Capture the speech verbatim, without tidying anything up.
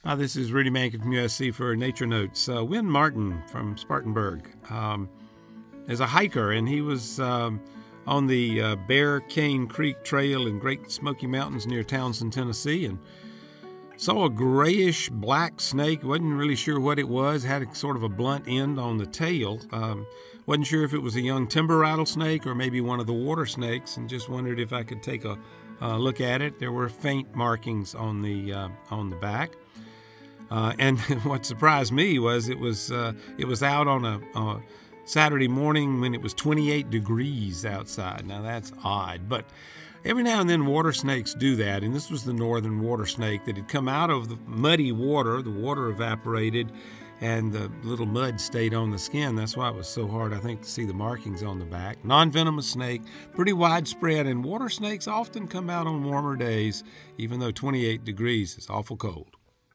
Hi, this is Rudy Mankin from U S C for Nature Notes. Uh, Win Martin from Spartanburg um, is a hiker, and he was um, on the uh, Bear Cane Creek Trail in Great Smoky Mountains near Townsend, Tennessee, and saw a grayish black snake. Wasn't really sure what it was. Had a, sort of a blunt end on the tail. Um, wasn't sure if it was a young timber rattlesnake or maybe one of the water snakes, and just wondered if I could take a uh, look at it. There were faint markings on the uh, on the back. Uh, and what surprised me was it was uh, it was out on a, a Saturday morning when it was twenty-eight degrees outside. Now that's odd, but every now and then water snakes do that, and this was the northern water snake that had come out of the muddy water. The water evaporated, and the little mud stayed on the skin. That's why it was so hard, I think, to see the markings on the back. Non-venomous snake, pretty widespread, and water snakes often come out on warmer days, even though twenty-eight degrees is awful cold.